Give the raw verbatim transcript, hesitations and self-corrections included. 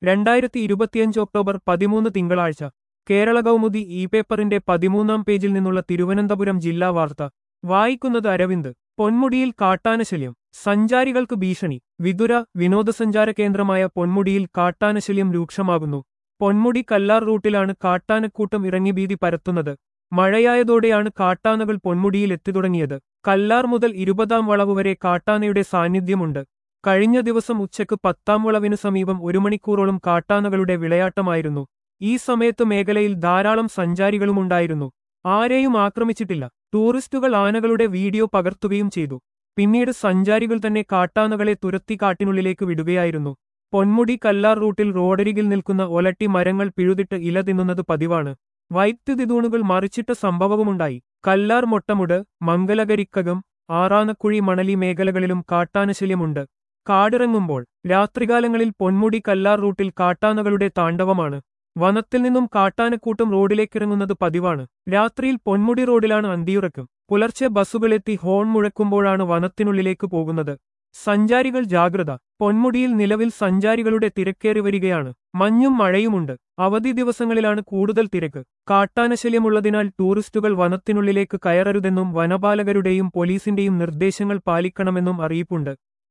രണ്ടായിരത്തി ഇരുപത്തിയഞ്ച് ഒക്ടോബർ പതിമൂന്ന് തിങ്കളാഴ്ച കേരള കൗമുദി ഇ പേപ്പറിന്റെ പതിമൂന്നാം പേജിൽ നിന്നുള്ള തിരുവനന്തപുരം ജില്ലാ വാർത്ത വായിക്കുന്നത് അരവിന്ദ്. പൊന്മുടിയിൽ കാട്ടാനശല്യം, സഞ്ചാരികൾക്ക് ഭീഷണി. വിതുര വിനോദസഞ്ചാര കേന്ദ്രമായ പൊന്മുടിയിൽ കാട്ടാനശല്യം രൂക്ഷമാകുന്നു. പൊന്മുടി കല്ലാർ റൂട്ടിലാണ് കാട്ടാനക്കൂട്ടം ഇറങ്ങി ഭീതി പരത്തുന്നത്. മഴയായതോടെയാണ് കാട്ടാനകൾ പൊന്മുടിയിൽ എത്തിത്തുടങ്ങിയത്. കല്ലാർ മുതൽ ഇരുപതാം വളവ് വരെ കാട്ടാനയുടെ സാന്നിധ്യമുണ്ട്. കഴിഞ്ഞ ദിവസം ഉച്ചയ്ക്ക് പത്താം വളവിനു സമീപം ഒരു മണിക്കൂറോളം കാട്ടാനകളുടെ വിളയാട്ടമായിരുന്നു. ഈ സമയത്ത് മേഖലയിൽ ധാരാളം സഞ്ചാരികളുമുണ്ടായിരുന്നു. ആരെയും ആക്രമിച്ചിട്ടില്ല. ടൂറിസ്റ്റുകൾ ആനകളുടെ വീഡിയോ പകർത്തുകയും ചെയ്തു. പിന്നീട് സഞ്ചാരികൾ തന്നെ കാട്ടാനകളെ തുരത്തി കാട്ടിനുള്ളിലേക്ക് വിടുകയായിരുന്നു. പൊന്മുടി കല്ലാർ റൂട്ടിൽ റോഡരികിൽ നിൽക്കുന്ന ഒലട്ടി മരങ്ങൾ പിഴുതിട്ട് ഇല തിന്നുന്നത് പതിവാണ്. വൈദ്യുതി തൂണുകൾ മറിച്ചിട്ട സംഭവവുമുണ്ടായി. കല്ലാർ മൊട്ടമുട്, മംഗലകരിക്കകം, ആറാനക്കുഴി മണലി മേഖലകളിലും കാട്ടാനശല്യമുണ്ട്. കാടിറങ്ങുമ്പോൾ രാത്രികാലങ്ങളിൽ പൊന്മുടി കല്ലാർ റൂട്ടിൽ കാട്ടാനകളുടെ താണ്ഡവമാണ്. വനത്തിൽ നിന്നും കാട്ടാനക്കൂട്ടം റോഡിലേക്കിറങ്ങുന്നത് പതിവാണ്. രാത്രിയിൽ പൊന്മുടി റോഡിലാണ് അന്തിയുറക്കം. പുലർച്ചെ ബസ്സുകളെത്തി ഹോൺ മുഴക്കുമ്പോഴാണ് വനത്തിനുള്ളിലേക്ക് പോകുന്നത്. സഞ്ചാരികൾ ജാഗ്രത. പൊന്മുടിയിൽ നിലവിൽ സഞ്ചാരികളുടെ തിരക്കേറി വരികയാണ്. മഞ്ഞും മഴയുമുണ്ട്. അവധി ദിവസങ്ങളിലാണ് കൂടുതൽ തിരക്ക്. കാട്ടാനശല്യമുള്ളതിനാൽ ടൂറിസ്റ്റുകൾ വനത്തിനുള്ളിലേക്ക് കയറരുതെന്നും വനപാലകരുടെയും പോലീസിന്റെയും നിർദ്ദേശങ്ങൾ പാലിക്കണമെന്നും അറിയിപ്പുണ്ട്.